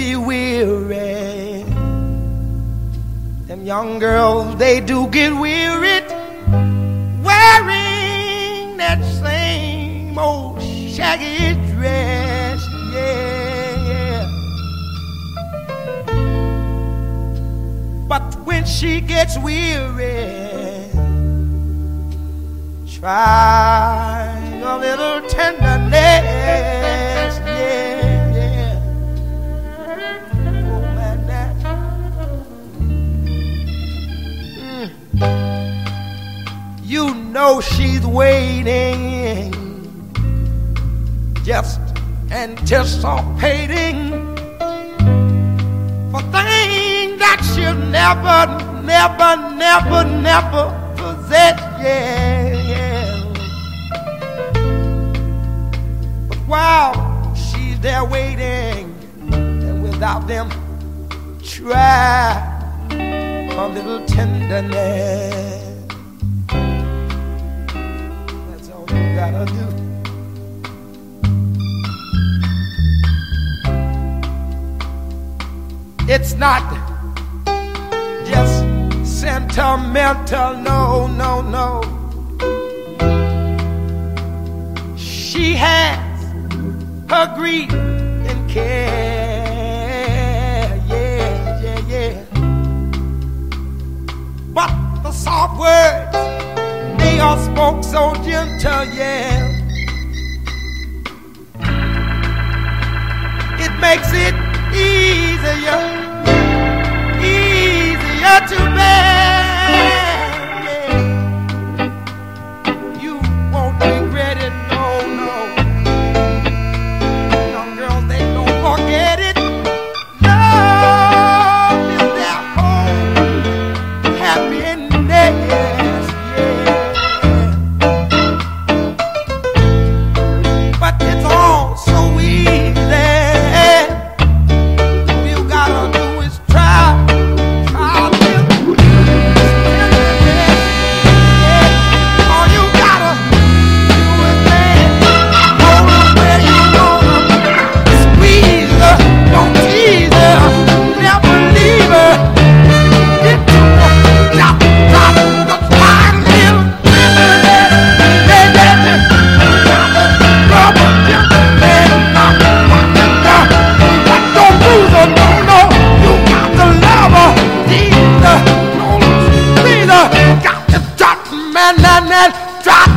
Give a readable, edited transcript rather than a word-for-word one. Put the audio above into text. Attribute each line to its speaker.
Speaker 1: be weary. Them young girls, they do get wearied wearing that same old shaggy dress. Yeah, yeah. But when she gets weary, try a little tenderness. Yeah, yeah. Oh, man, that. You know she's waiting, just anticipating for things that she'll never, never, never, never possess. Yeah, yeah. But while she's there waiting, and without them, try a little tenderness. That's all you gotta do. It's not just sentimental, no, no, no. She has her grief and care, yeah, yeah, yeah. But the soft words, they are spoke so gentle, yeah. It makes it easier to bear. Yeah. You won't regret it, no, no. Young girls, they don't forget it. Love is their home, happiness, yeah. But it's all so easy. Drop